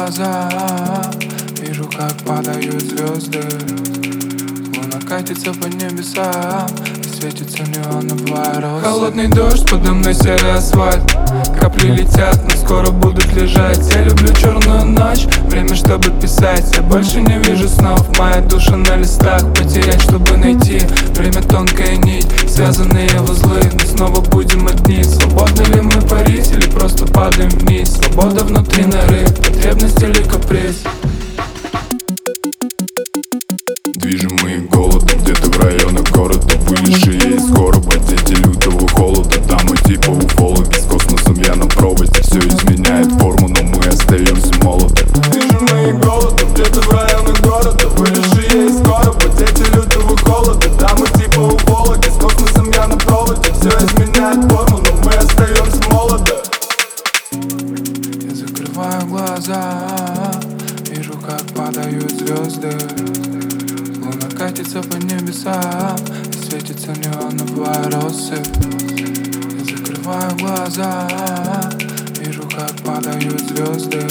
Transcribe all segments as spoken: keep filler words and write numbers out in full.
глаза, вижу, как падают звезды. Луна катится по небесам, и светится неоновая роза. Холодный дождь, подо мной серый асфальт. Капли летят, но скоро будут лежать. Я люблю черную ночь, время, чтобы писать. Я больше не вижу снов, моя душа на листах. Потерять, чтобы найти, время тонкая нить. Связанные узлы, мы снова будем одни. Свободны ли мы парить или просто падаем вниз? Свобода внутри норы, потребность или каприз? Движимые голодом, где-то в районах города вылезшие из короба, дети лютого холода. Там мы типа уфологи, с космосом я на проводе. Все изменяет форму, но мы остаемся молоды. Движимые голодом, где-то в районах города вылезшие из короба, дети лютого холода. Там мы типа уфологи, с космосом я на проводе. Все изменяет форму, но мы остаемся молоды. Я закрываю глаза, вижу, как падают звезды. Луна катится по небесам, и светится неоновая россыпь. Я закрываю глаза, вижу, как падают звезды.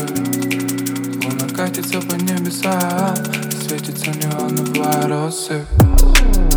Луна катится по небесам, и светится неоновая россыпь.